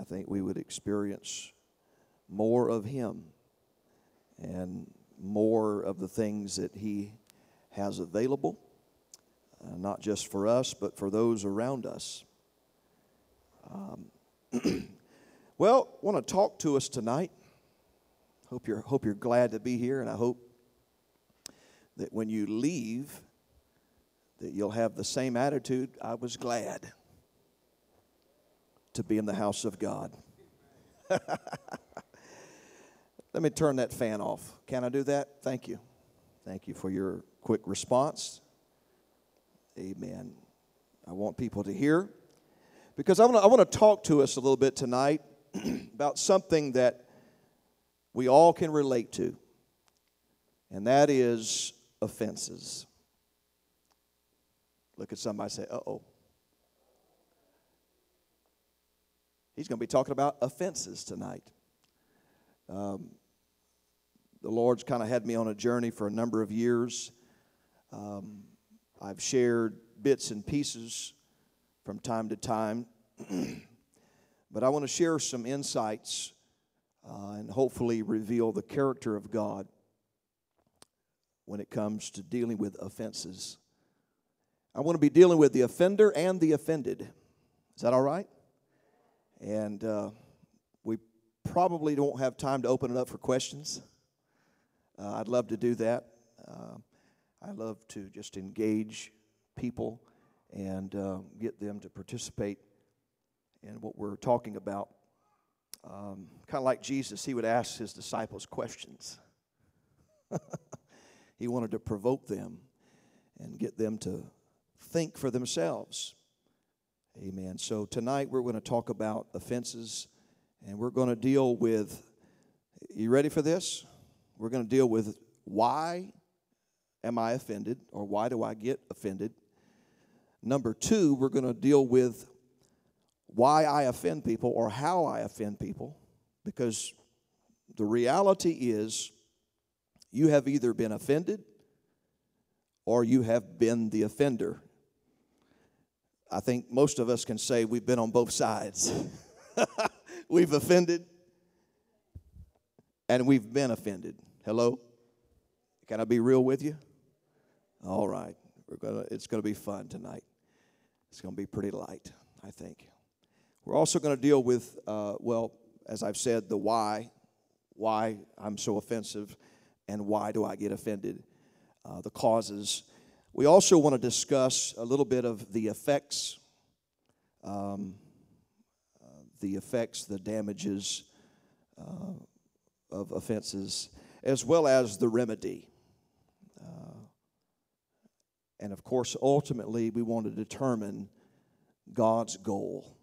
I think we would experience more of Him and more of the things that He has available, not just for us, but for those around us. Well, I want to talk to us tonight. Hope you're glad to be here, and I hope that when you leave, that you'll have the same attitude. I was glad to be in the house of God. Let me turn that fan off. Can I do that? Thank you. Thank you for your quick response. Amen. I want people to hear, because I want to talk to us a little bit tonight about something that we all can relate to, and that is offenses. Look at somebody and say, uh-oh. He's going to be talking about offenses tonight. The Lord's kind of had me on a journey for a number of years. I've shared bits and pieces from time to time. But I want to share some insights and hopefully reveal the character of God when it comes to dealing with offenses. I want to be dealing with the offender and the offended. Is that all right? And we probably don't have time to open it up for questions. I'd love to do that. I love to just engage people and get them to participate in what we're talking about. Kind of like Jesus, He would ask His disciples questions. He wanted to provoke them and get them to think for themselves. Amen. So tonight we're going to talk about offenses, and we're going to deal with, you ready for this? We're going to deal with why am I offended, or why do I get offended? Number two, we're going to deal with why I offend people or how I offend people, because the reality is you have either been offended or you have been the offender. I think most of us can say we've been on both sides. We've offended and we've been offended. Hello? Can I be real with you? All right. It's going to be fun tonight. It's going to be pretty light, I think. We're also going to deal with, as I've said, the why I'm so offensive and why do I get offended, the causes. We also want to discuss a little bit of the effects, the damages of offenses, as well as the remedy. And of course, ultimately, we want to determine God's goal.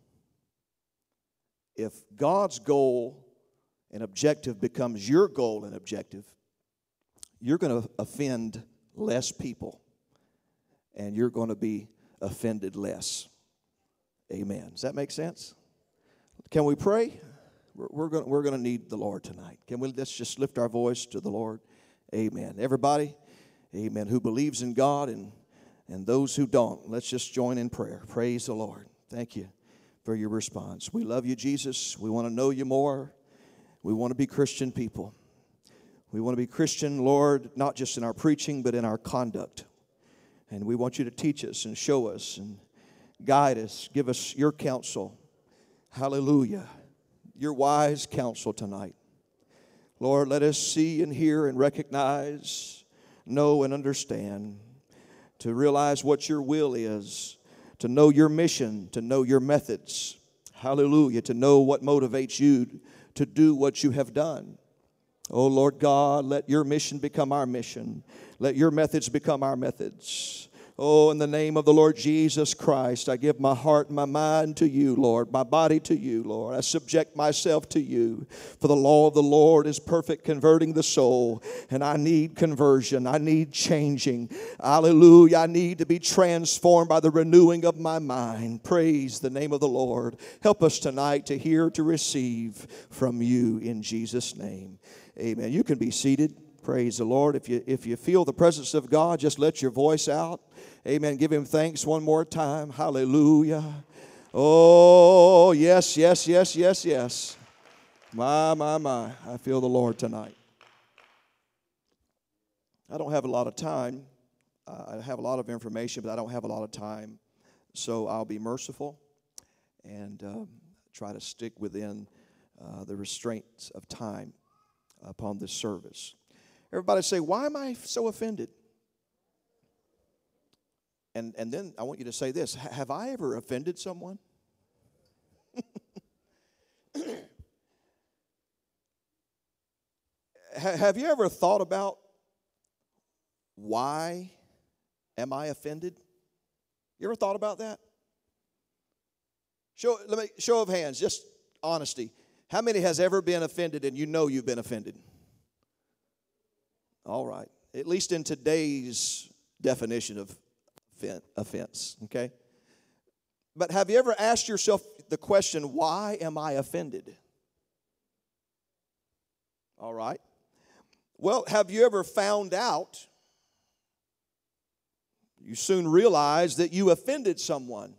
If God's goal and objective becomes your goal and objective, you're going to offend less people, and you're going to be offended less. Amen. Does that make sense? Can we pray? We're going to need the Lord tonight. Let's just lift our voice to the Lord. Amen. Everybody, amen, who believes in God and those who don't, let's just join in prayer. Praise the Lord. Thank you for your response. We love you, Jesus. We want to know you more. We want to be Christian people. We want to be Christian, Lord, not just in our preaching, but in our conduct. And we want you to teach us and show us and guide us. Give us your counsel. Hallelujah. Your wise counsel tonight. Lord, let us see and hear and recognize, know and understand, to realize what your will is, to know your mission, to know your methods. Hallelujah. To know what motivates you to do what you have done. Oh, Lord God, let your mission become our mission. Let your methods become our methods. Oh, in the name of the Lord Jesus Christ, I give my heart and my mind to you, Lord, my body to you, Lord. I subject myself to you. For the law of the Lord is perfect, converting the soul. And I need conversion. I need changing. Hallelujah. I need to be transformed by the renewing of my mind. Praise the name of the Lord. Help us tonight to hear, to receive from you in Jesus' name. Amen. You can be seated. Praise the Lord. If you feel the presence of God, just let your voice out. Amen. Give Him thanks one more time. Hallelujah. Oh, yes, yes, yes, yes, yes. My. I feel the Lord tonight. I don't have a lot of time. I have a lot of information, but I don't have a lot of time. So I'll be merciful and try to stick within the restraints of time upon this service. Everybody say, why am I so offended? And then I want you to say this, have I ever offended someone? Have you ever thought about why am I offended? You ever thought about that? Show of hands, just honesty. How many has ever been offended and you know you've been offended? All right. At least in today's definition of offense, okay? But have you ever asked yourself the question, why am I offended? All right. Well, have you ever found out, you soon realize that you offended someone?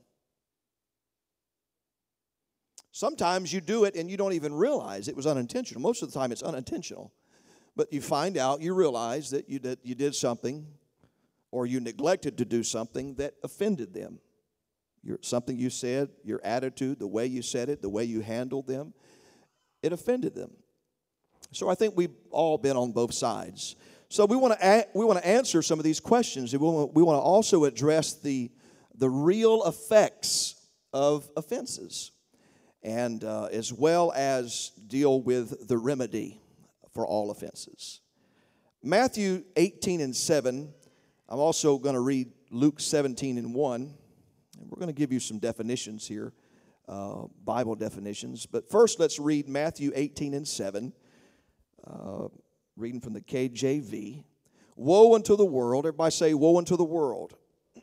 Sometimes you do it and you don't even realize it was unintentional. Most of the time it's unintentional. But you find out, you realize that you did something or you neglected to do something that offended them. Something you said, your attitude, the way you said it, the way you handled them, it offended them. So I think we've all been on both sides. So we want to answer some of these questions. We want to also address the real effects of offenses, and as well as deal with the remedy for all offenses. Matthew 18:7. I'm also going to read Luke 17:1. And we're going to give you some definitions here, Bible definitions. But first, let's read Matthew 18:7. Reading from the KJV. Woe unto the world. Everybody say, woe unto the world.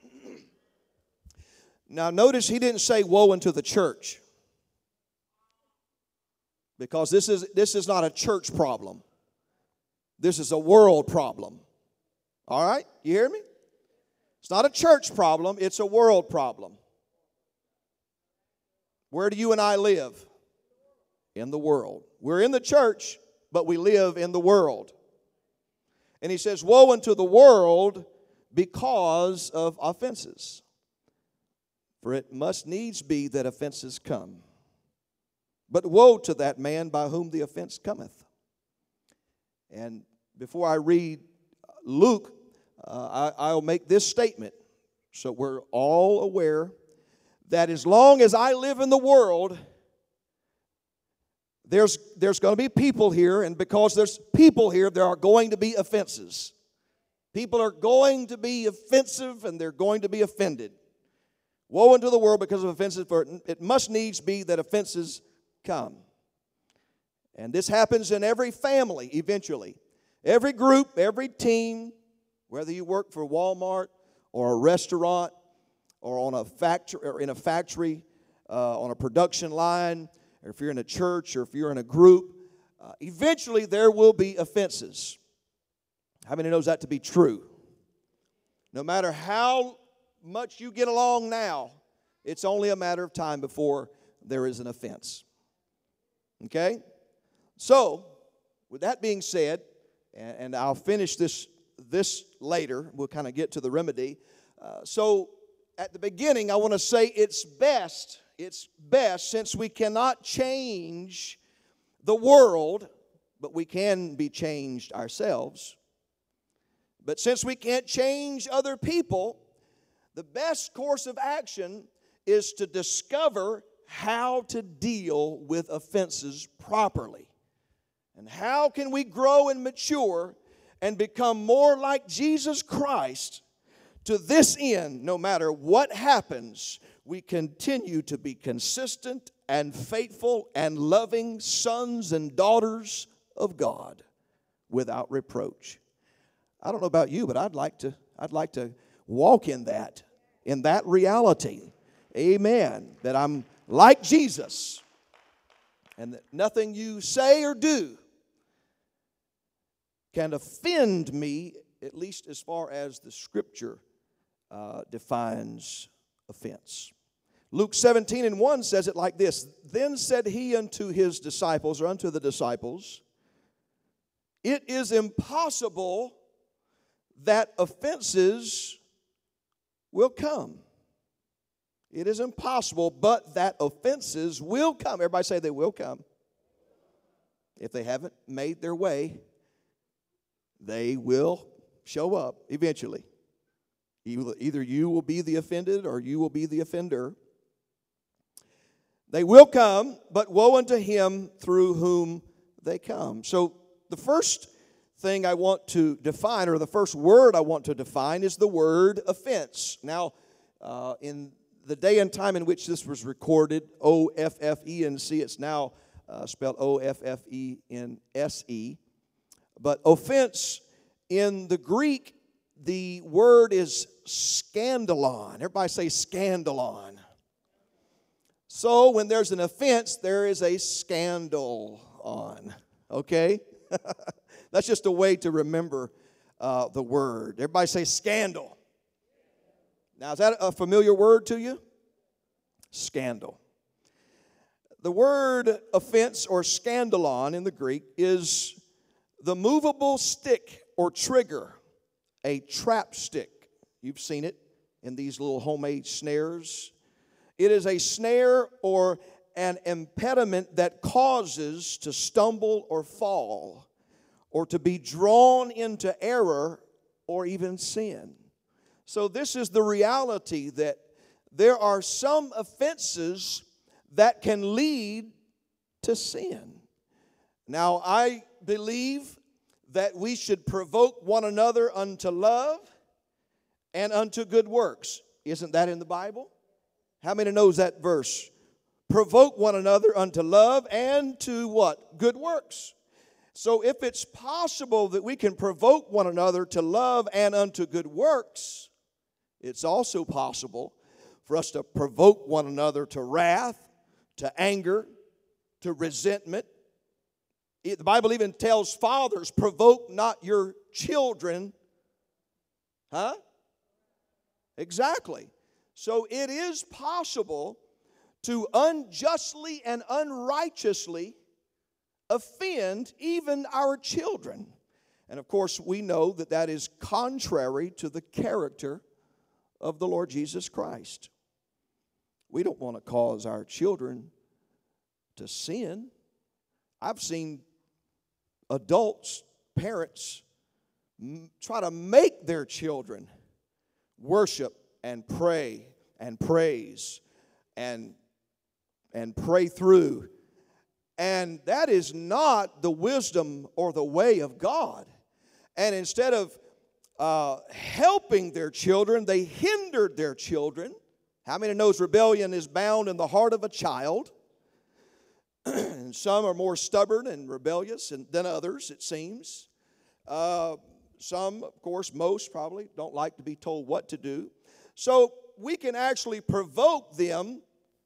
Now notice he didn't say woe unto the church. Because this is not a church problem. This is a world problem. All right? You hear me? It's not a church problem. It's a world problem. Where do you and I live? In the world. We're in the church, but we live in the world. And he says, woe unto the world because of offenses. For it must needs be that offenses come. But woe to that man by whom the offense cometh. And before I read Luke, I'll make this statement so we're all aware that as long as I live in the world, there's going to be people here, and because there's people here, there are going to be offenses. People are going to be offensive, and they're going to be offended. Woe unto the world because of offenses, for it must needs be that offenses come. And this happens in every family eventually. Every group, every team, whether you work for Walmart or a restaurant or on a factory or in a factory, on a production line, or if you're in a church or if you're in a group, eventually there will be offenses. How many knows that to be true? No matter how much you get along now, it's only a matter of time before there is an offense. Okay? So, with that being said, and I'll finish this later, we'll kind of get to the remedy. So, at the beginning, I want to say it's best since we cannot change the world, but we can be changed ourselves. But since we can't change other people, the best course of action is to discover how to deal with offenses properly. And how can we grow and mature and become more like Jesus Christ? To this end, no matter what happens, we continue to be consistent and faithful and loving sons and daughters of God without reproach. I don't know about you, but I'd like to walk in that reality. Amen. That I'm like Jesus, and that nothing you say or do can offend me, at least as far as the Scripture defines offense. Luke 17:1 says it like this. Then said he unto his disciples, or unto the disciples, it is impossible that offenses will come. It is impossible, but that offenses will come. Everybody say they will come. If they haven't made their way, they will show up eventually. Either you will be the offended or you will be the offender. They will come, but woe unto him through whom they come. So the first thing I want to define, or the first word I want to define, is the word offense. Now, in the day and time in which this was recorded, O-F-F-E-N-C, it's now spelled O-F-F-E-N-S-E. But offense, in the Greek, the word is scandalon. Everybody say scandalon. So when there's an offense, there is a scandal on. Okay? That's just a way to remember the word. Everybody say scandal. Now, is that a familiar word to you? Scandal. The word offense or scandalon in the Greek is the movable stick or trigger, a trap stick. You've seen it in these little homemade snares. It is a snare or an impediment that causes to stumble or fall, or to be drawn into error or even sin. So this is the reality, that there are some offenses that can lead to sin. Now, I believe that we should provoke one another unto love and unto good works. Isn't that in the Bible? How many knows that verse? Provoke one another unto love and to what? Good works. So if it's possible that we can provoke one another to love and unto good works, it's also possible for us to provoke one another to wrath, to anger, to resentment. The Bible even tells fathers, provoke not your children. Huh? Exactly. So it is possible to unjustly and unrighteously offend even our children. And of course, we know that that is contrary to the character of the Lord Jesus Christ. We don't want to cause our children to sin. I've seen adults, parents, try to make their children worship and pray and praise and pray through. And that is not the wisdom or the way of God. And instead of helping their children, they hindered their children. How many knows rebellion is bound in the heart of a child? And some are more stubborn and rebellious than others, it seems. Some, of course, most probably, don't like to be told what to do. So we can actually provoke them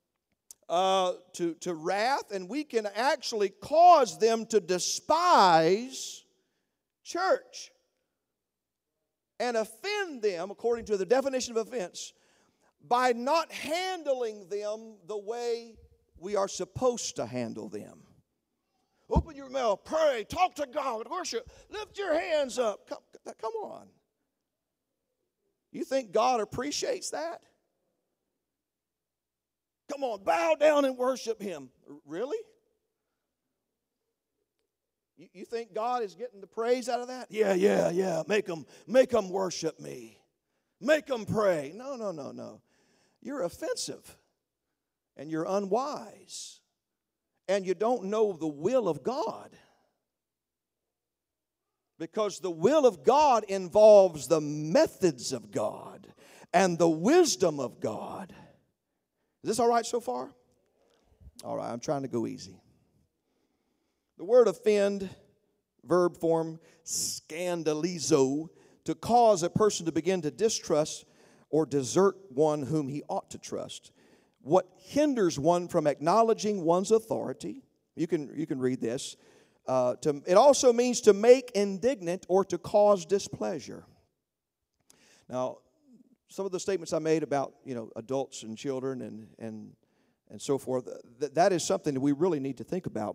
to wrath, and we can actually cause them to despise church and offend them, according to the definition of offense, by not handling them the way we are supposed to handle them. Open your mouth, pray, talk to God, worship, lift your hands up. Come on. You think God appreciates that? Come on, bow down and worship Him. Really? You think God is getting the praise out of that? Yeah. Make them worship me. Make them pray. No. You're offensive. And you're unwise. And you don't know the will of God. Because the will of God involves the methods of God and the wisdom of God. Is this all right so far? All right, I'm trying to go easy. The word offend, verb form, scandalizo, to cause a person to begin to distrust or desert one whom he ought to trust. What hinders one from acknowledging one's authority, you can read this. It also means to make indignant or to cause displeasure. Now, some of the statements I made about, adults and children and so forth, that is something that we really need to think about.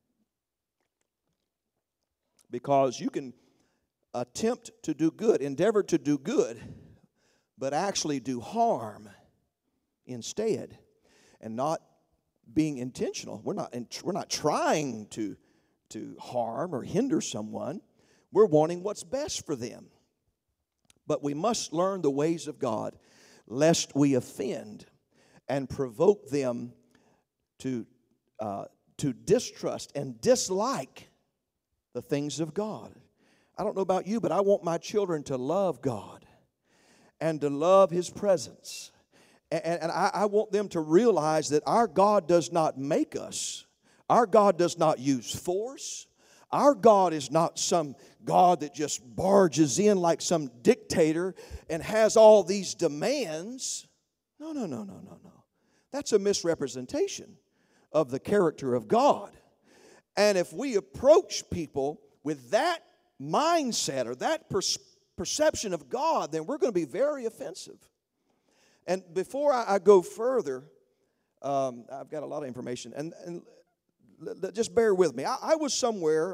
Because you can attempt to do good, endeavor to do good, but actually do harm instead, and not being intentional. We're not trying to harm or hinder someone. We're wanting what's best for them. But we must learn the ways of God, lest we offend and provoke them to distrust and dislike the things of God. I don't know about you, but I want my children to love God and to love His presence. And I want them to realize that our God does not make us. Our God does not use force. Our God is not some God that just barges in like some dictator and has all these demands. No. That's a misrepresentation of the character of God. And if we approach people with that mindset or that perception of God, then we're going to be very offensive. And before I go further, I've got a lot of information, and just bear with me. I was somewhere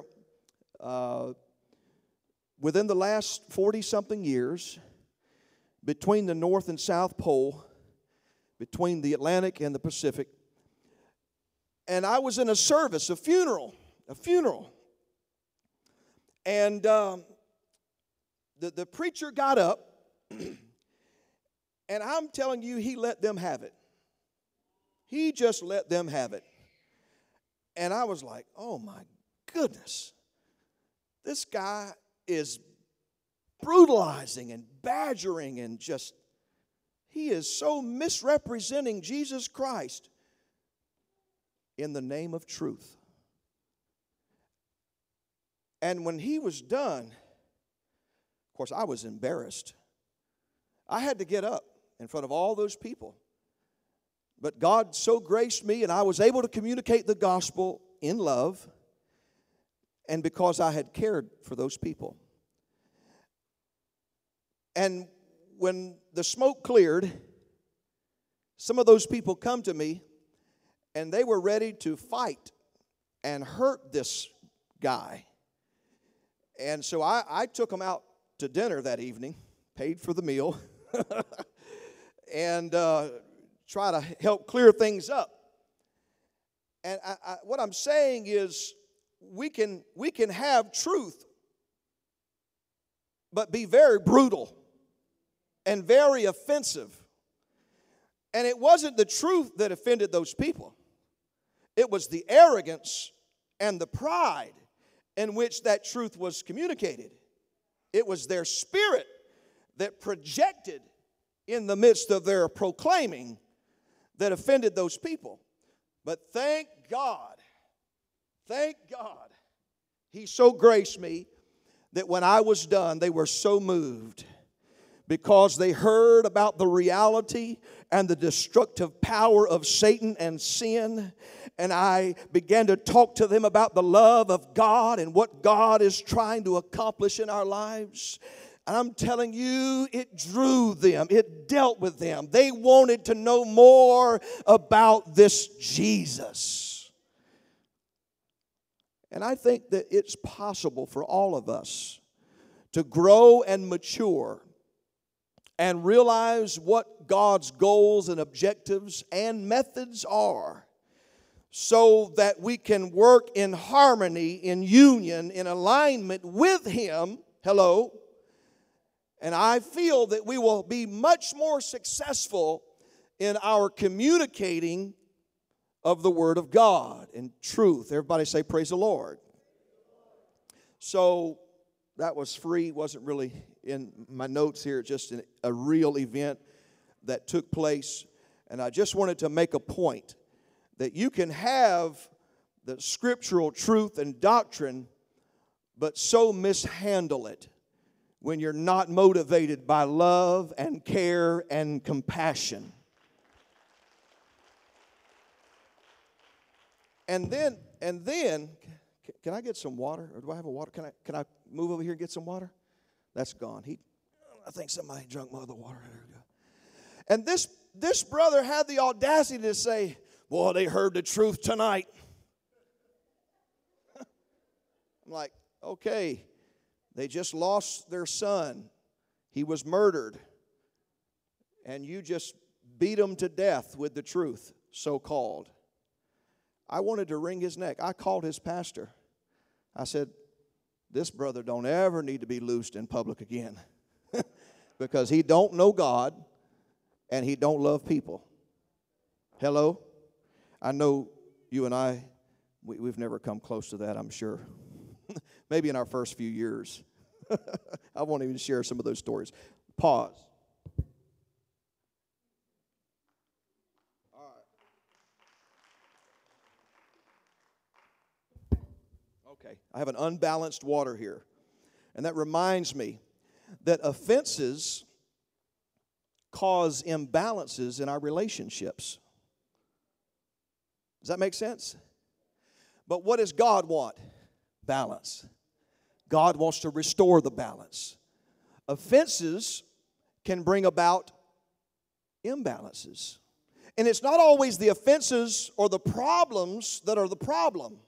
within the last 40-something years between the North and South Pole, between the Atlantic and the Pacific, and I was in a service, a funeral. And the preacher got up, and I'm telling you, he let them have it. He just let them have it. And I was like, oh my goodness. This guy is brutalizing and badgering and he is so misrepresenting Jesus Christ in the name of truth. And when he was done, of course, I was embarrassed. I had to get up in front of all those people. But God so graced me, and I was able to communicate the gospel in love, and because I had cared for those people. And when the smoke cleared, some of those people come to me, and they were ready to fight and hurt this guy. And so I took them out to dinner that evening, paid for the meal, and try to help clear things up. And what I'm saying is we can have truth, but be very brutal and very offensive. And it wasn't the truth that offended those people. It was the arrogance and the pride in which that truth was communicated. It was their spirit that projected in the midst of their proclaiming that offended those people. But thank God, He so graced me that when I was done, they were so moved because they heard about the reality and the destructive power of Satan and sin. And I began to talk to them about the love of God and what God is trying to accomplish in our lives. And I'm telling you, it drew them. It dealt with them. They wanted to know more about this Jesus. And I think that it's possible for all of us to grow and mature and realize what God's goals and objectives and methods are, so that we can work in harmony, in union, in alignment with Him. Hello. And I feel that we will be much more successful in our communicating of the Word of God in truth. Everybody say, praise the Lord. So that was free, wasn't really in my notes here, just a real event that took place. And I just wanted to make a point that you can have the scriptural truth and doctrine, but so mishandle it when you're not motivated by love and care and compassion. And then, can I get some water? Or do I have a water? Can I move over here and get some water? That's gone. I think somebody drank my other water. There we go. And this brother had the audacity to say, boy, they heard the truth tonight. I'm like, okay, they just lost their son. He was murdered. And you just beat him to death with the truth, so-called. I wanted to wring his neck. I called his pastor. I said, this brother don't ever need to be loosed in public again. Because he don't know God and he don't love people. Hello? I know you and I, we've never come close to that, I'm sure. Maybe in our first few years. I won't even share some of those stories. Pause. All right. Okay, I have an unbalanced water here. And that reminds me that offenses cause imbalances in our relationships. Does that make sense? But what does God want? Balance. God wants to restore the balance. Offenses can bring about imbalances. And it's not always the offenses or the problems that are the problem.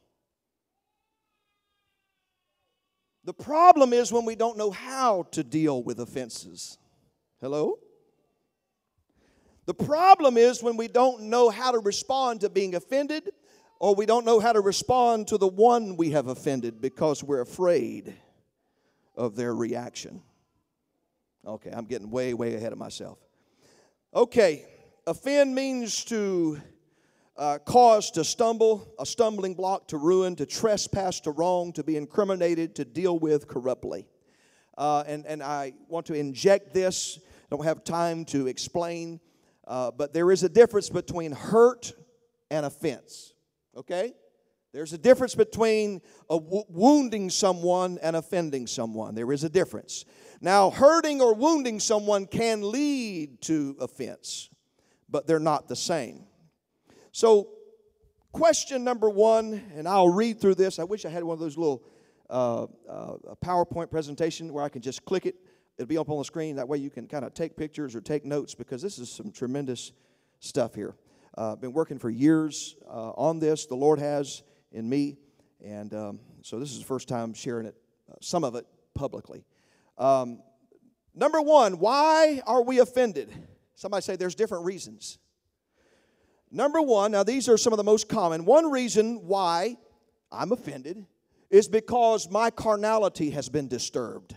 The problem is when we don't know how to deal with offenses. Hello? The problem is when we don't know how to respond to being offended, or we don't know how to respond to the one we have offended because we're afraid of their reaction. Okay, I'm getting way, way ahead of myself. Okay, offend means to cause to stumble, a stumbling block, to ruin, to trespass, to wrong, to be incriminated, to deal with corruptly. And I want to inject this. I don't have time to explain, but there is a difference between hurt and offense. Okay? There's a difference between wounding someone and offending someone. There is a difference. Now, hurting or wounding someone can lead to offense, but they're not the same. So, question number one, and I'll read through this. I wish I had one of those little PowerPoint presentation where I can just click it. It'll be up on the screen. That way you can kind of take pictures or take notes, because this is some tremendous stuff here. I've been working for years on this. The Lord has in me. And so this is the first time sharing it, some of it publicly. Number one, why are we offended? Somebody say there's different reasons. Number one, now these are some of the most common. One reason why I'm offended is because my carnality has been disturbed.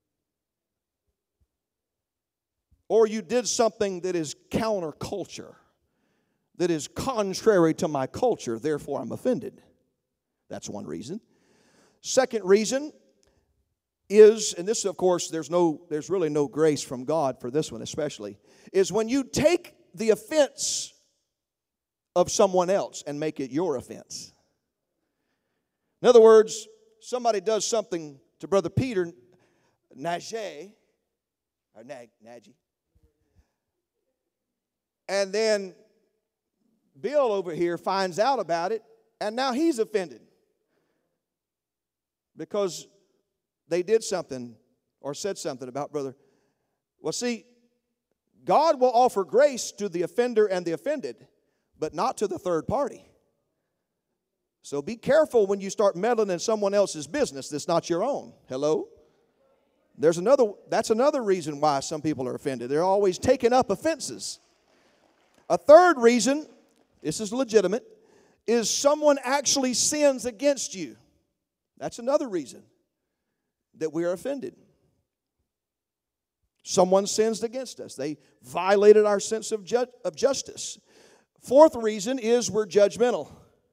Or you did something that is counterculture, that is contrary to my culture, therefore I'm offended. That's one reason. Second reason is, and this of course there's really no grace from God for this one especially, is when you take the offense of someone else and make it your offense. In other words, somebody does something to Brother Peter Nagy, and then Bill over here finds out about it, and now he's offended because they did something or said something about Brother. Well, see, God will offer grace to the offender and the offended, but not to the third party. So be careful when you start meddling in someone else's business that's not your own. Hello? That's another reason why some people are offended. They're always taking up offenses. A third reason, this is legitimate, is someone actually sins against you. That's another reason that we are offended. Someone sins against us. They violated our sense of justice. Fourth reason is we're judgmental.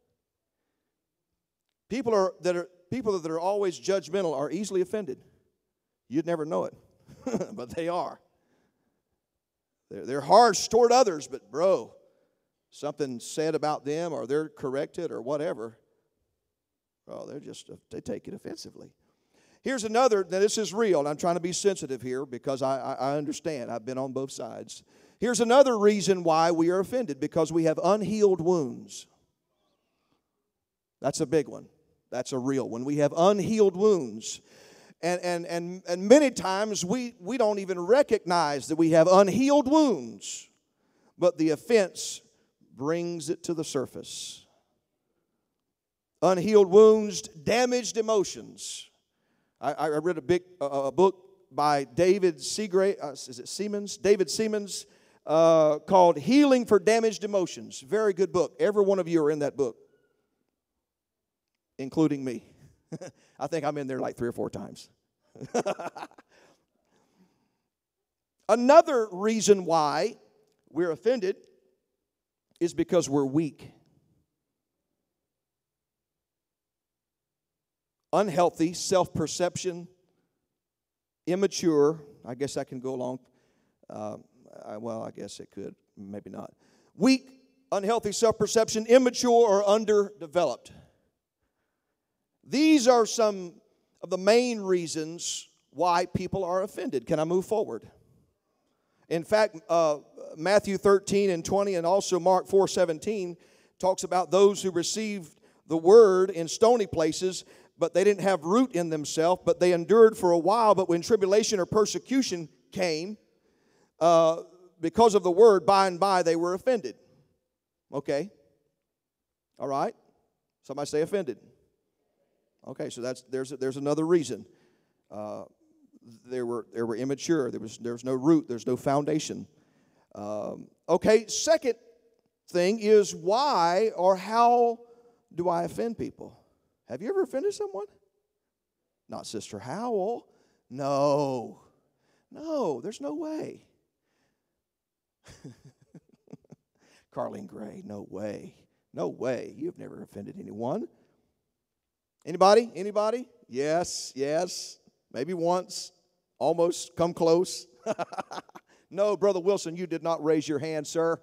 People that are always judgmental are easily offended. You'd never know it, but they are. They're harsh toward others, but bro, something said about them or they're corrected or whatever, well, they take it offensively. Here's another, now this is real, and I'm trying to be sensitive here because I understand. I've been on both sides. Here's another reason why we are offended, because we have unhealed wounds. That's a big one. That's a real one. We have unhealed wounds. And many times we don't even recognize that we have unhealed wounds but the offense brings it to the surface. Unhealed wounds, damaged emotions. I read a book by David Seamands? David Seamands, called Healing for Damaged Emotions. Very good book. Every one of you are in that book, including me. I think I'm in there like 3 or 4 times. Another reason why we're offended is because we're weak. Unhealthy self-perception, immature. I guess I can go along. I guess it could. Maybe not. Weak, unhealthy self-perception, immature, or underdeveloped. These are some of the main reasons why people are offended. Can I move forward? In fact, Matthew 13:20 and also Mark 4:17 talks about those who received the word in stony places, but they didn't have root in themselves, but they endured for a while. But when tribulation or persecution came, because of the word, by and by they were offended. Okay. All right. Somebody say offended. Okay, so there's another reason. They were immature. There was no root. There's no foundation. Okay, second thing is why or how do I offend people? Have you ever offended someone? Not Sister Howell. No, there's no way. Carlene Gray, no way. No way. You've never offended anyone. Anybody? Yes. Maybe once. Almost come close. No, Brother Wilson, you did not raise your hand, sir.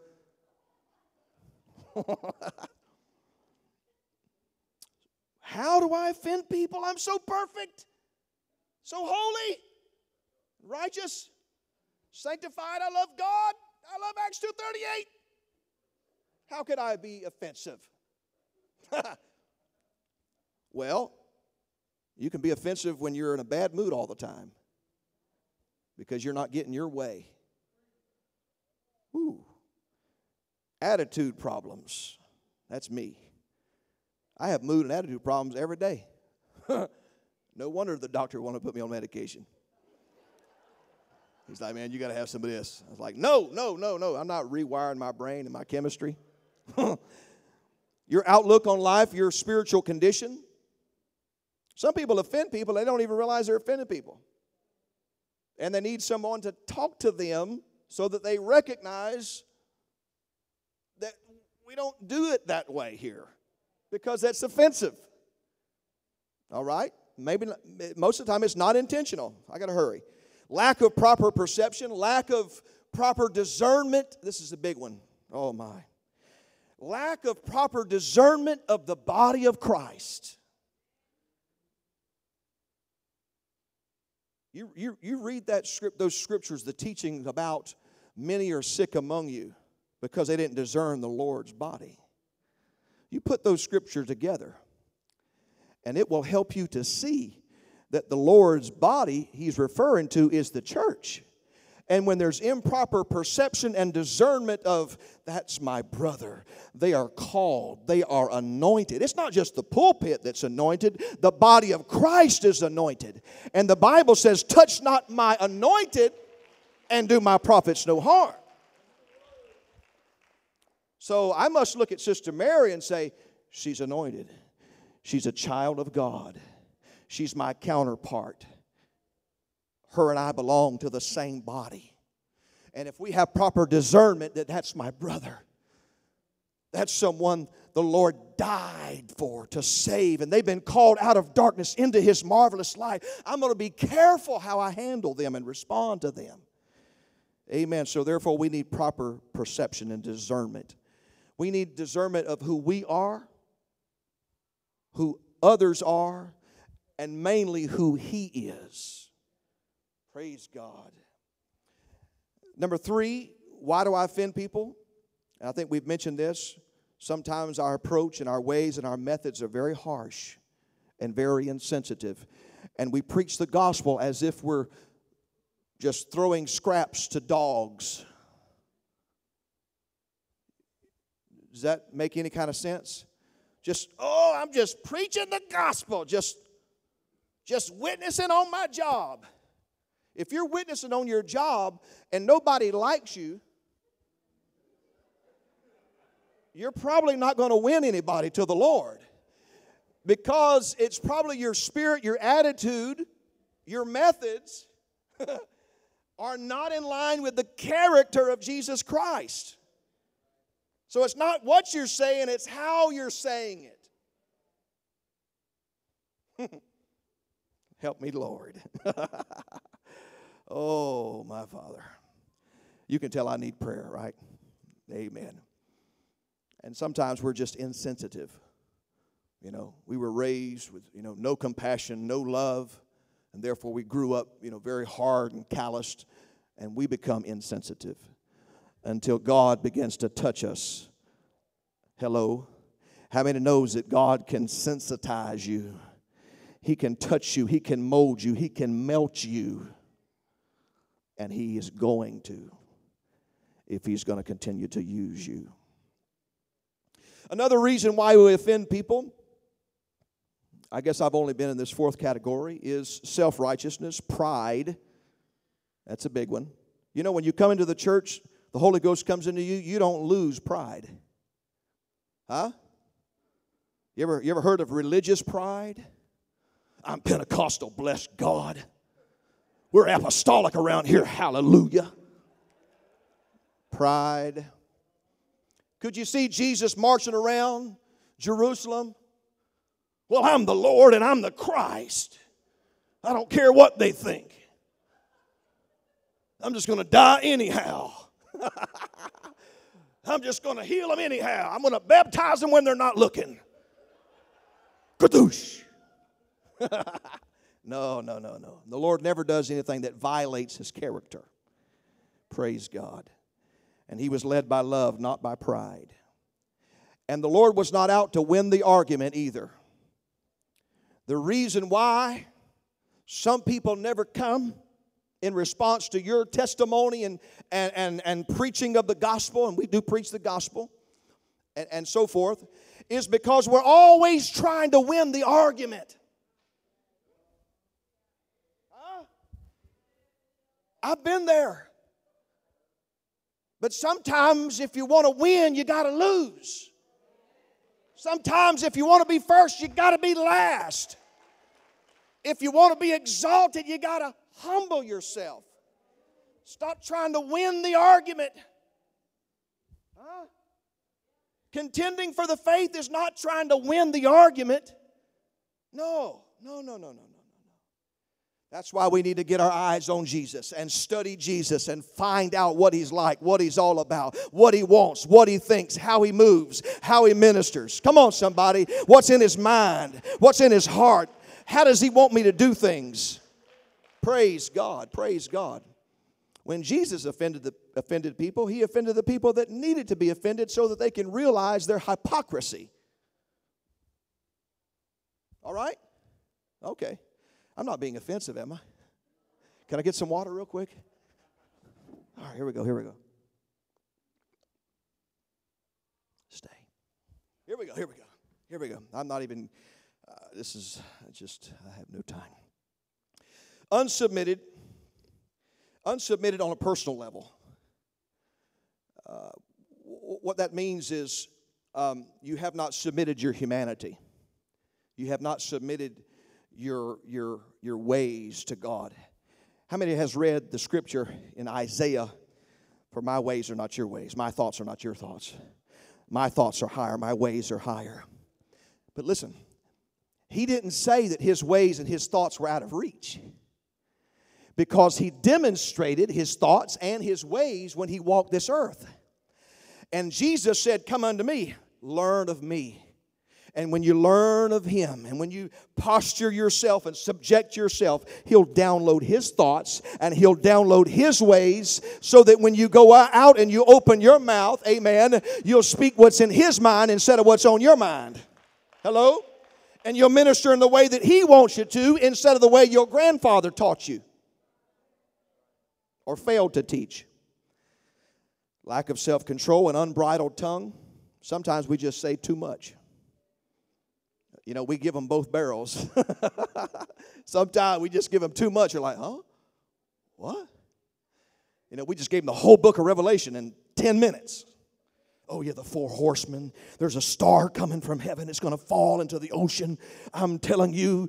How do I offend people? I'm so perfect, so holy, righteous, sanctified. I love God. I love Acts 2:38. How could I be offensive? Well, you can be offensive when you're in a bad mood all the time because you're not getting your way. Ooh. Attitude problems. That's me. I have mood and attitude problems every day. No wonder the doctor wanted to put me on medication. He's like, man, you got to have some of this. I was like, no. I'm not rewiring my brain and my chemistry. Your outlook on life, your spiritual condition. Some people offend people. They don't even realize they're offending people. And they need someone to talk to them so that they recognize that we don't do it that way here because that's offensive. All right? Maybe most of the time it's not intentional. I got to hurry. Lack of proper perception, lack of proper discernment. This is a big one. Oh, my. Lack of proper discernment of the body of Christ. You read that script, those scriptures, the teaching about many are sick among you because they didn't discern the Lord's body. You put those scriptures together, and it will help you to see that the Lord's body he's referring to is the church. And when there's improper perception and discernment of, that's my brother, they are called, they are anointed. It's not just the pulpit that's anointed, the body of Christ is anointed. And the Bible says, touch not my anointed and do my prophets no harm. So I must look at Sister Mary and say, she's anointed. She's a child of God. She's my counterpart. Her and I belong to the same body. And if we have proper discernment that that's my brother, that's someone the Lord died for to save, and they've been called out of darkness into His marvelous light, I'm going to be careful how I handle them and respond to them. Amen. So therefore we need proper perception and discernment. We need discernment of who we are, who others are, and mainly who He is. Praise God. Number 3, why do I offend people? And I think we've mentioned this. Sometimes our approach and our ways and our methods are very harsh and very insensitive. And we preach the gospel as if we're just throwing scraps to dogs. Does that make any kind of sense? Just, oh, I'm just preaching the gospel, just witnessing on my job. If you're witnessing on your job and nobody likes you, you're probably not going to win anybody to the Lord, because it's probably your spirit, your attitude, your methods are not in line with the character of Jesus Christ. So it's not what you're saying, it's how you're saying it. Help me, Lord. Oh, my Father. You can tell I need prayer, right? Amen. And sometimes we're just insensitive. You know, we were raised with, no compassion, no love, and therefore we grew up, very hard and calloused, and we become insensitive until God begins to touch us. Hello? How many knows that God can sensitize you? He can touch you. He can mold you. He can melt you. And He is going to, if He's going to continue to use you. Another reason why we offend people, I guess I've only been in this fourth category, is self-righteousness, pride. That's a big one. When you come into the church, the Holy Ghost comes into you, you don't lose pride. Huh? You ever heard of religious pride? I'm Pentecostal, bless God. We're apostolic around here, hallelujah. Pride. Could you see Jesus marching around Jerusalem? Well, I'm the Lord and I'm the Christ. I don't care what they think. I'm just going to die anyhow. I'm just going to heal them anyhow. I'm going to baptize them when they're not looking. Kadoosh. No. The Lord never does anything that violates His character. Praise God. And He was led by love, not by pride. And the Lord was not out to win the argument either. The reason why some people never come in response to your testimony and preaching of the gospel, and we do preach the gospel, and so forth, is because we're always trying to win the argument. I've been there. But sometimes if you want to win, you got to lose. Sometimes if you want to be first, you got to be last. If you want to be exalted, you got to humble yourself. Stop trying to win the argument. Contending for the faith is not trying to win the argument. No. That's why we need to get our eyes on Jesus and study Jesus and find out what He's like, what He's all about, what He wants, what He thinks, how He moves, how He ministers. Come on, somebody. What's in His mind? What's in His heart? How does He want me to do things? Praise God. Praise God. When Jesus offended people, He offended the people that needed to be offended so that they can realize their hypocrisy. All right? Okay. I'm not being offensive, am I? Can I get some water real quick? All right, here we go. Stay. Here we go. I'm not even, I have no time. Unsubmitted on a personal level. What that means is you have not submitted your humanity. You have not submitted your ways to God. How many has read the scripture in Isaiah? For my ways are not your ways. My thoughts are not your thoughts. My thoughts are higher. My ways are higher. But listen, He didn't say that His ways and His thoughts were out of reach, because He demonstrated His thoughts and His ways when He walked this earth. And Jesus said, "Come unto me, learn of me." And when you learn of Him, and when you posture yourself and subject yourself, He'll download His thoughts and He'll download His ways, so that when you go out and you open your mouth, amen, you'll speak what's in His mind instead of what's on your mind. Hello? And you'll minister in the way that He wants you to instead of the way your grandfather taught you or failed to teach. Lack of self-control and unbridled tongue Sometimes we just say too much. You know, we give them both barrels. Sometimes we just give them too much. You're like, huh? What? You know, we just gave them the whole book of Revelation in 10 minutes. Oh, yeah, the 4 horsemen. There's a star coming from heaven. It's going to fall into the ocean. I'm telling you.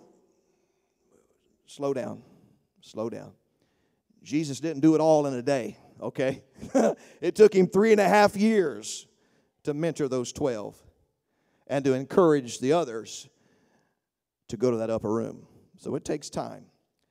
Slow down. Slow down. Jesus didn't do it all in a day, okay? It took him 3.5 years to mentor those 12 and to encourage the others to go to that upper room. So it takes time.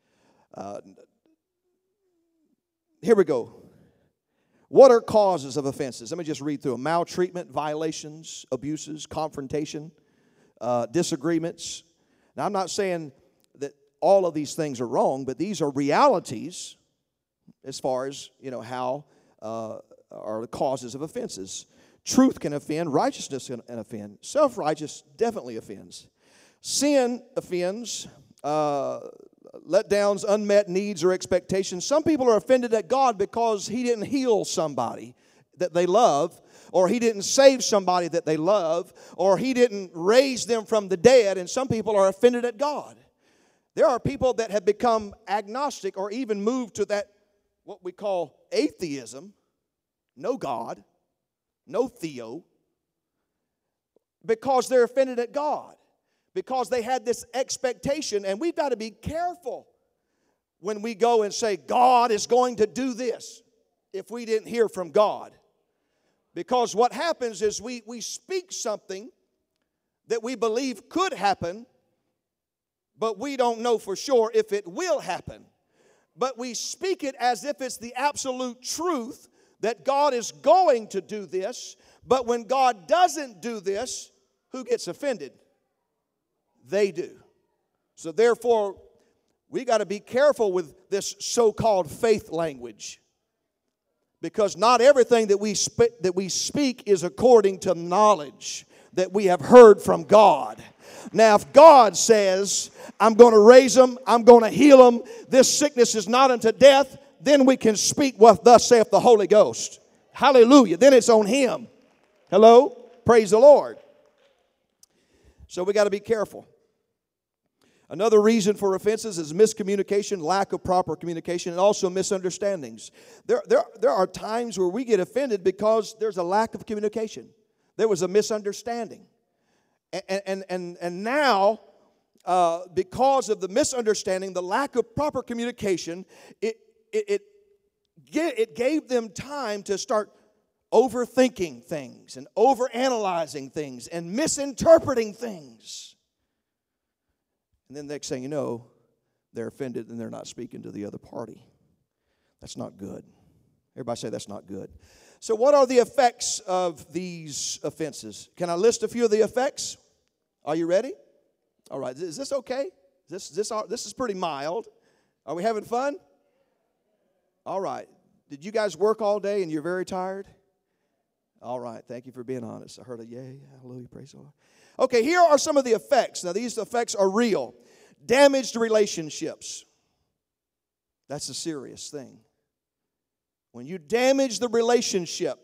Here we go. What are causes of offenses? Let me just read through them. Maltreatment, violations, abuses, confrontation, disagreements. Now, I'm not saying that all of these things are wrong, but these are realities as far as, how are the causes of offenses. Truth can offend. Righteousness can offend. Self-righteous definitely offends. Sin offends. Letdowns, unmet needs or expectations. Some people are offended at God because He didn't heal somebody that they love, or He didn't save somebody that they love, or He didn't raise them from the dead, and some people are offended at God. There are people that have become agnostic or even moved to that, what we call atheism, no God, no theo, because they're offended at God. Because they had this expectation, and we've got to be careful when we go and say, God is going to do this, if we didn't hear from God. Because what happens is we speak something that we believe could happen, but we don't know for sure if it will happen. But we speak it as if it's the absolute truth that God is going to do this. But when God doesn't do this, who gets offended? They do. So therefore, we got to be careful with this so-called faith language. Because not everything that we speak is according to knowledge that we have heard from God. Now, if God says, I'm going to raise them, I'm going to heal them, this sickness is not unto death, then we can speak what thus saith the Holy Ghost. Hallelujah. Then it's on Him. Hello? Praise the Lord. So we got to be careful. Another reason for offenses is miscommunication, lack of proper communication, and also misunderstandings. There are times where we get offended because there's a lack of communication. There was a misunderstanding. And now, because of the misunderstanding, the lack of proper communication, it gave them time to start overthinking things and overanalyzing things and misinterpreting things. And then next thing you know, they're offended and they're not speaking to the other party. That's not good. Everybody say that's not good. So what are the effects of these offenses? Can I list a few of the effects? Are you ready? All right. Is this okay? This is pretty mild. Are we having fun? All right. Did you guys work all day and you're very tired? All right. Thank you for being honest. I heard a yay, hallelujah, praise the Lord. Okay, here are some of the effects. Now, these effects are real. Damaged relationships. That's a serious thing. When you damage the relationship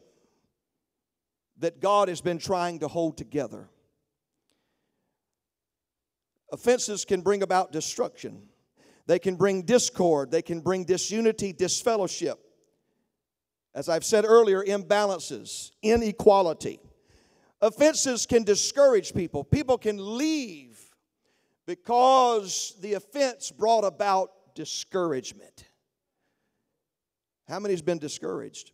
that God has been trying to hold together. Offenses can bring about destruction. They can bring discord. They can bring disunity, disfellowship. As I've said earlier, imbalances, inequality. Offenses can discourage people. People can leave because the offense brought about discouragement. How many has been discouraged?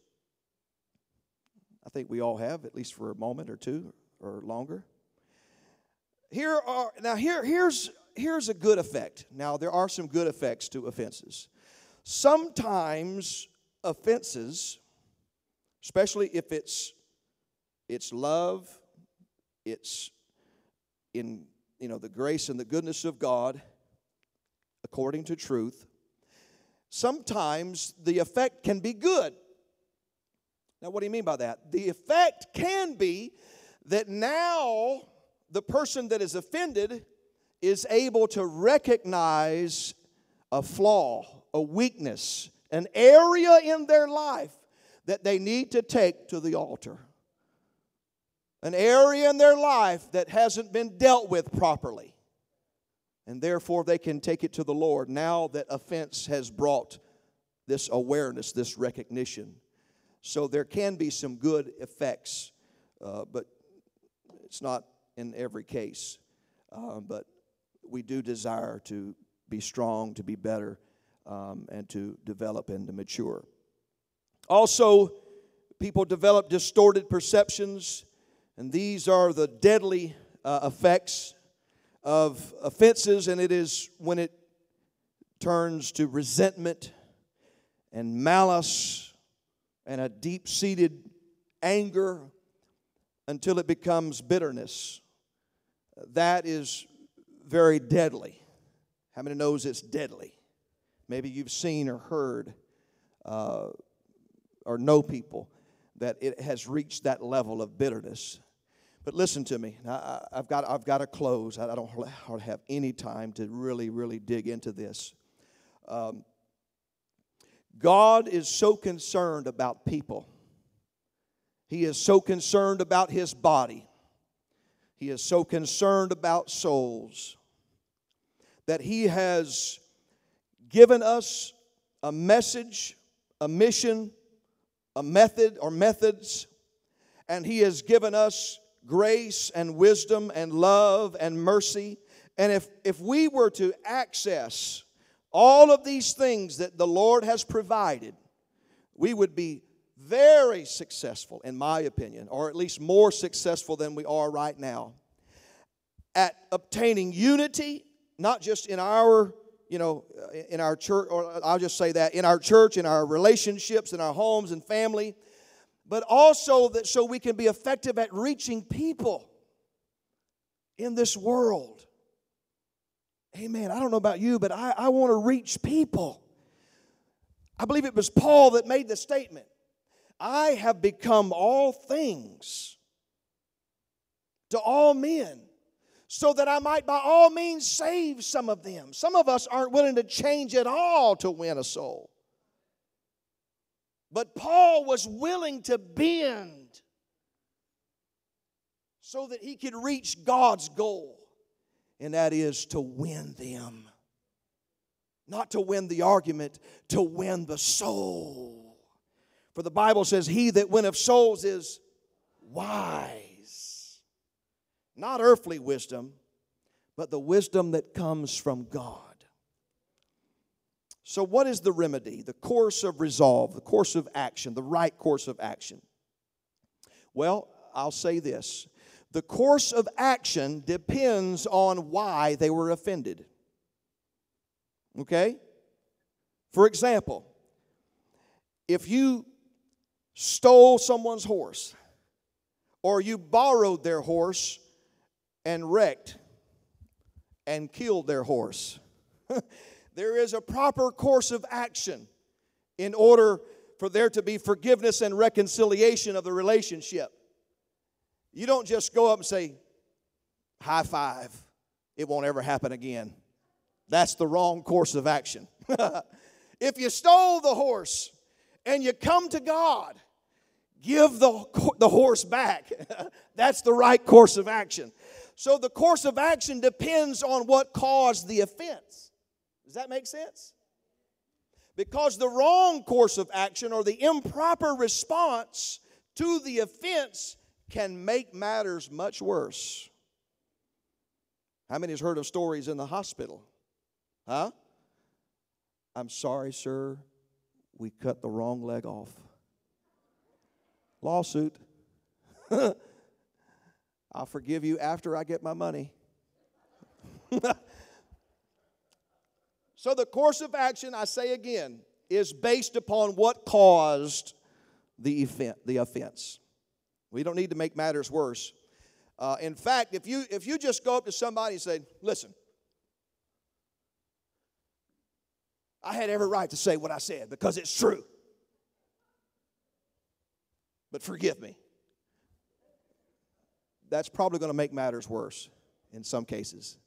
I think we all have, at least for a moment or two or longer. Here's a good effect. Now, there are some good effects to offenses. Sometimes offenses, especially if it's love, it's in the grace and the goodness of God, according to truth. Sometimes the effect can be good. Now, what do you mean by that? The effect can be that now the person that is offended is able to recognize a flaw, a weakness, an area in their life that they need to take to the altar. an area in their life that hasn't been dealt with properly. And therefore they can take it to the Lord now that offense has brought this awareness, this recognition. So there can be some good effects, but it's not in every case. But we do desire to be strong, to be better, and to develop and to mature. Also, people develop distorted perceptions, and these are the deadly effects of offenses, and it is when it turns to resentment and malice and a deep-seated anger until it becomes bitterness. That is very deadly. How many knows it's deadly? Maybe you've seen or heard or know people that it has reached that level of bitterness. But listen to me. I've got to close. I don't have any time to really dig into this. God is so concerned about people. He is so concerned about His body. He is so concerned about souls that He has given us a message, a mission, a method or methods, and He has given us grace and wisdom and love and mercy. And if we were to access all of these things that the Lord has provided, we would be very successful, in my opinion, or at least more successful than we are right now, at obtaining unity, not just in our, in our church, or I'll just say that, in our church, in our relationships, in our homes and family, but also that so we can be effective at reaching people in this world. Amen. I don't know about you, but I want to reach people. I believe it was Paul that made the statement, I have become all things to all men, so that I might by all means save some of them. Some of us aren't willing to change at all to win a soul. But Paul was willing to bend so that he could reach God's goal, and that is to win them. Not to win the argument, to win the soul. For the Bible says, he that winneth souls is wise. Not earthly wisdom, but the wisdom that comes from God. So what is the remedy, the course of resolve, the course of action, the right course of action? Well, I'll say this. The course of action depends on why they were offended. Okay? For example, if you stole someone's horse, or you borrowed their horse and wrecked and killed their horse, there is a proper course of action in order for there to be forgiveness and reconciliation of the relationship. You don't just go up and say, high five, it won't ever happen again. That's the wrong course of action. If you stole the horse and you come to God, give the horse back. That's the right course of action. So the course of action depends on what caused the offense. Does that make sense? Because the wrong course of action or the improper response to the offense can make matters much worse. How many has heard of stories in the hospital? Huh? I'm sorry, sir. We cut the wrong leg off. Lawsuit. I'll forgive you after I get my money. So the course of action, I say again, is based upon what caused the offense. We don't need to make matters worse. In fact, if you just go up to somebody and say, listen, I had every right to say what I said because it's true. But forgive me. That's probably going to make matters worse in some cases.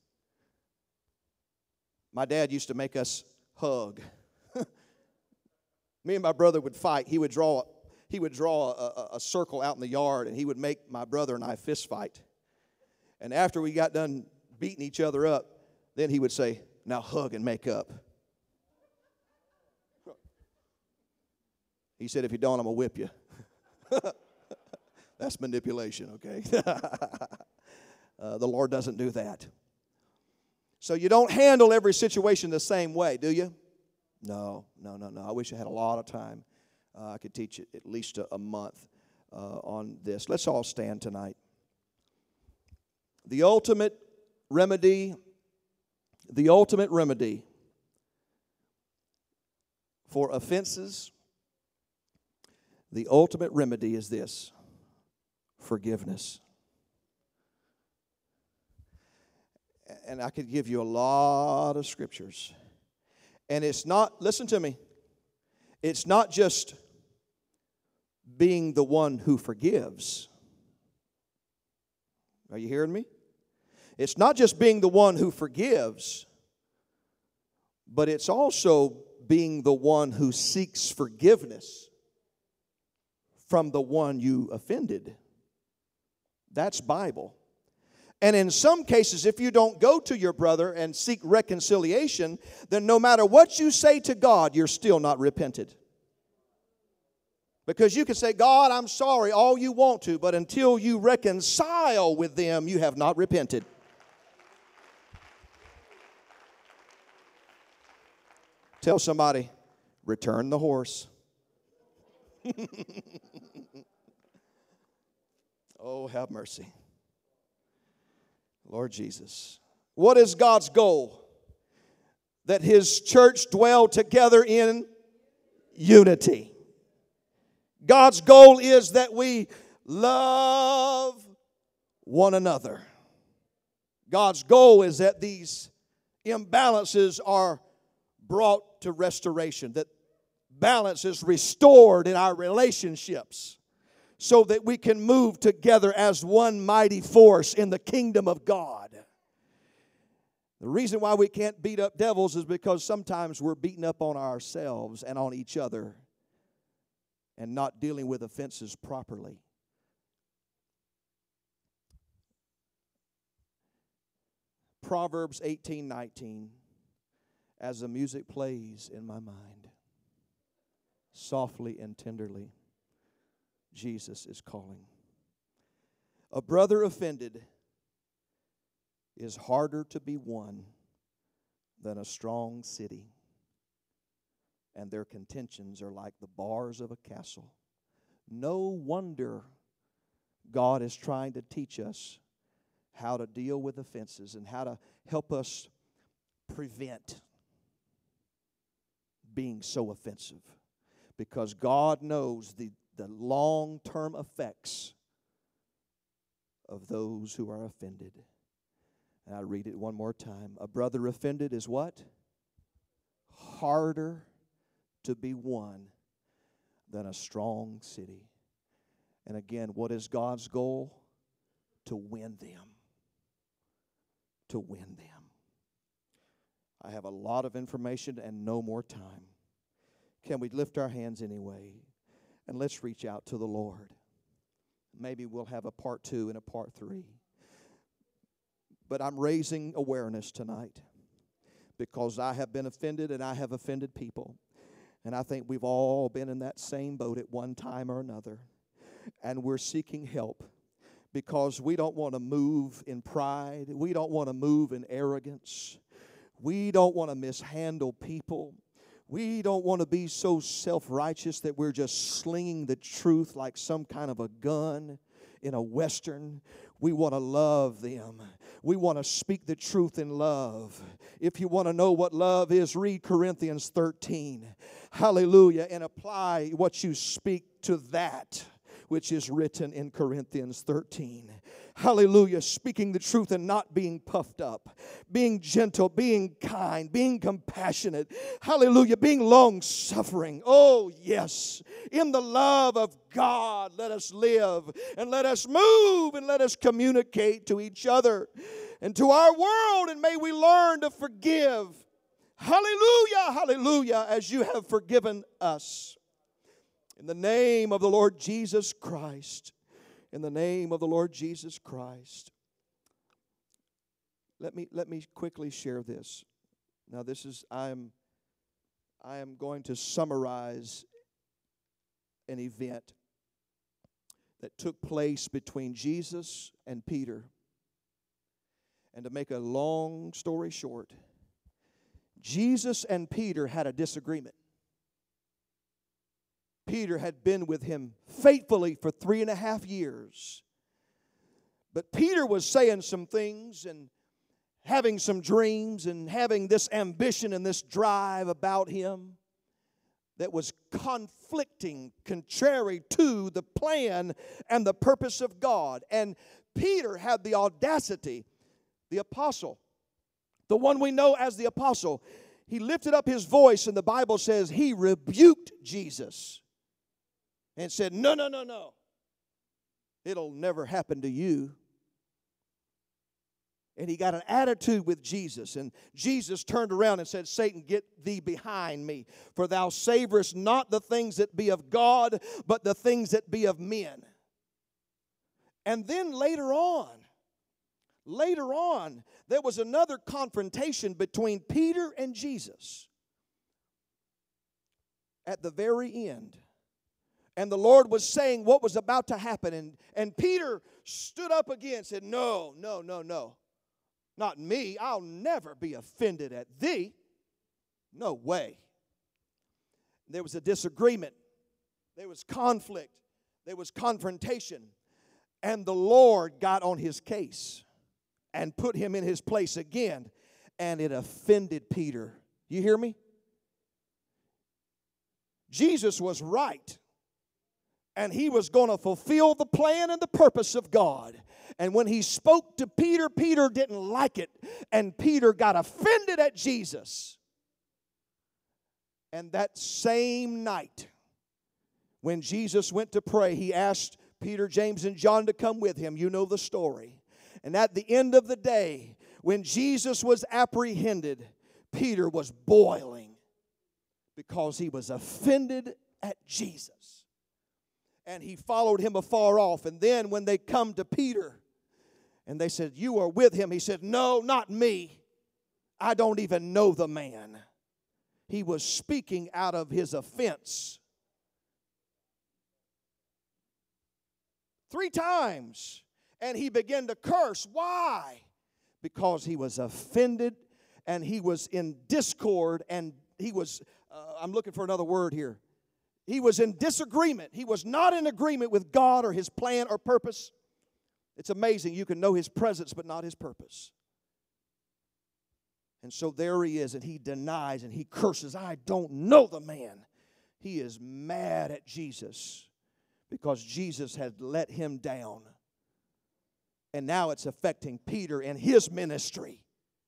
My dad used to make us hug. Me and my brother would fight. He would draw he would draw a circle out in the yard, and he would make my brother and I fist fight. And after we got done beating each other up, then he would say, now hug and make up. He said, if you don't, I'm going to whip you. That's manipulation, okay? The Lord doesn't do that. So you don't handle every situation the same way, do you? No. I wish I had a lot of time. I could teach it at least a month on this. Let's all stand tonight. The ultimate remedy for offenses, the ultimate remedy is this: forgiveness. And I could give you a lot of scriptures. And it's not, listen to me, it's not just being the one who forgives. Are you hearing me? It's not just being the one who forgives, but it's also being the one who seeks forgiveness from the one you offended. That's Bible. And in some cases, if you don't go to your brother and seek reconciliation, then no matter what you say to God, you're still not repented. Because you can say, God, I'm sorry, all you want to, but until you reconcile with them, you have not repented. Tell somebody, return the horse. Oh, have mercy. Lord Jesus. What is God's goal? That His church dwell together in unity. God's goal is that we love one another. God's goal is that these imbalances are brought to restoration, that balance is restored in our relationships, so that we can move together as one mighty force in the kingdom of God. The reason why we can't beat up devils is because sometimes we're beating up on ourselves and on each other and not dealing with offenses properly. Proverbs 18:19, as the music plays in my mind, softly and tenderly, Jesus is calling. A brother offended is harder to be won than a strong city, and their contentions are like the bars of a castle. No wonder God is trying to teach us how to deal with offenses and how to help us prevent being so offensive, because God knows the long-term effects of those who are offended. And I read it one more time. A brother offended is what? Harder to be won than a strong city. And again, what is God's goal? To win them. To win them. I have a lot of information and no more time. Can we lift our hands anyway? And let's reach out to the Lord. Maybe we'll have a part 2 and a part 3. But I'm raising awareness tonight because I have been offended and I have offended people. And I think we've all been in that same boat at one time or another. And we're seeking help because we don't want to move in pride. We don't want to move in arrogance. We don't want to mishandle people. We don't want to be so self-righteous that we're just slinging the truth like some kind of a gun in a Western. We want to love them. We want to speak the truth in love. If you want to know what love is, read Corinthians 13. Hallelujah. And apply what you speak to that which is written in Corinthians 13. Hallelujah. Speaking the truth and not being puffed up. Being gentle, being kind, being compassionate. Hallelujah. Being long-suffering. Oh, yes. In the love of God, let us live and let us move and let us communicate to each other and to our world, and may we learn to forgive. Hallelujah. Hallelujah. As you have forgiven us. In the name of the Lord Jesus Christ. In the name of the Lord Jesus Christ. Let me quickly share this. Now I am going to summarize an event that took place between Jesus and Peter. And to make a long story short, Jesus and Peter had a disagreement. Peter had been with him faithfully for 3.5 years. But Peter was saying some things and having some dreams and having this ambition and this drive about him that was conflicting, contrary to the plan and the purpose of God. And Peter had the audacity, the apostle, the one we know as the apostle, he lifted up his voice, and the Bible says he rebuked Jesus and said, no, no, no, no. It'll never happen to you. And he got an attitude with Jesus. And Jesus turned around and said, Satan, get thee behind me. For thou savorest not the things that be of God, but the things that be of men. And then later on, there was another confrontation between Peter and Jesus. At the very end. And the Lord was saying what was about to happen. And Peter stood up again and said, no, no, no, no. Not me. I'll never be offended at thee. No way. There was a disagreement. There was conflict. There was confrontation. And the Lord got on his case and put him in his place again. And it offended Peter. You hear me? Jesus was right. And he was going to fulfill the plan and the purpose of God. And when he spoke to Peter, Peter didn't like it. And Peter got offended at Jesus. And that same night, when Jesus went to pray, he asked Peter, James, and John to come with him. You know the story. And at the end of the day, when Jesus was apprehended, Peter was boiling because he was offended at Jesus. And he followed him afar off. And then when they come to Peter and they said, you are with him, he said, no, not me. I don't even know the man. He was speaking out of his offense. 3 times. And he began to curse. Why? Because he was offended and he was in discord and he was, I'm looking for another word here. He was in disagreement. He was not in agreement with God or his plan or purpose. It's amazing. You can know his presence but not his purpose. And so there he is, and he denies and he curses. I don't know the man. He is mad at Jesus because Jesus had let him down. And now it's affecting Peter and his ministry.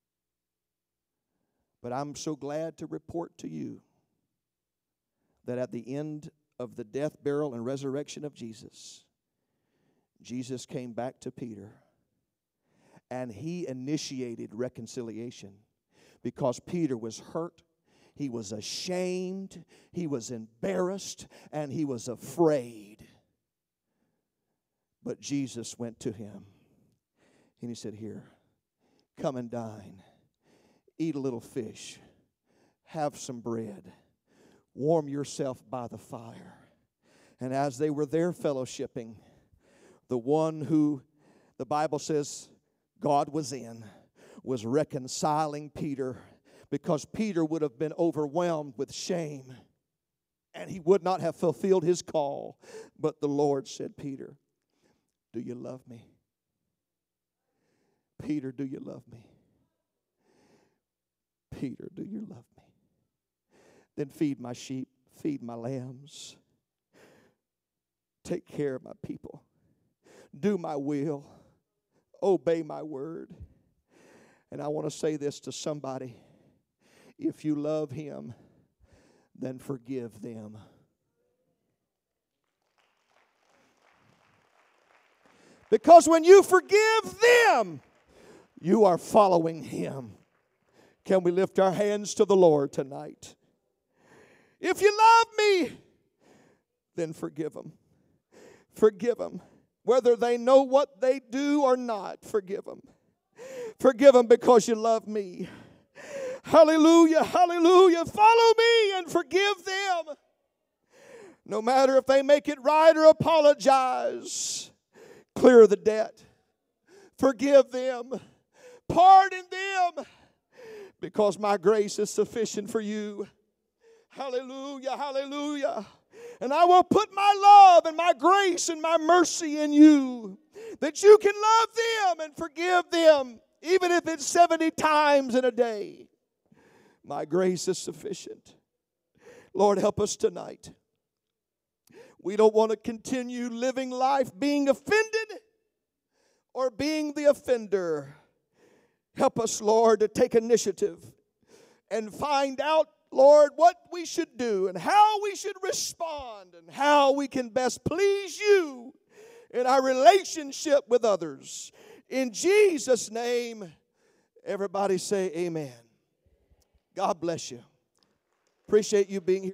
But I'm so glad to report to you that at the end of the death, burial, and resurrection of Jesus, Jesus came back to Peter and he initiated reconciliation because Peter was hurt, he was ashamed, he was embarrassed, and he was afraid. But Jesus went to him and he said, here, come and dine, eat a little fish, have some bread. Warm yourself by the fire. And as they were there fellowshipping, the one who the Bible says God was in was reconciling Peter because Peter would have been overwhelmed with shame and he would not have fulfilled his call. But the Lord said, Peter, do you love me? Peter, do you love me? Peter, do you love me? Then feed my sheep, feed my lambs. Take care of my people. Do my will. Obey my word. And I want to say this to somebody. If you love him, then forgive them. Because when you forgive them, you are following him. Can we lift our hands to the Lord tonight? If you love me, then forgive them. Forgive them. Whether they know what they do or not, forgive them. Forgive them because you love me. Hallelujah, hallelujah. Follow me and forgive them. No matter if they make it right or apologize, clear the debt. Forgive them. Pardon them. Because my grace is sufficient for you. Hallelujah, hallelujah. And I will put my love and my grace and my mercy in you, that you can love them and forgive them, even if it's 70 times in a day. My grace is sufficient. Lord, help us tonight. We don't want to continue living life being offended or being the offender. Help us, Lord, to take initiative and find out, Lord, what we should do and how we should respond and how we can best please you in our relationship with others. In Jesus' name, everybody say amen. God bless you. Appreciate you being here.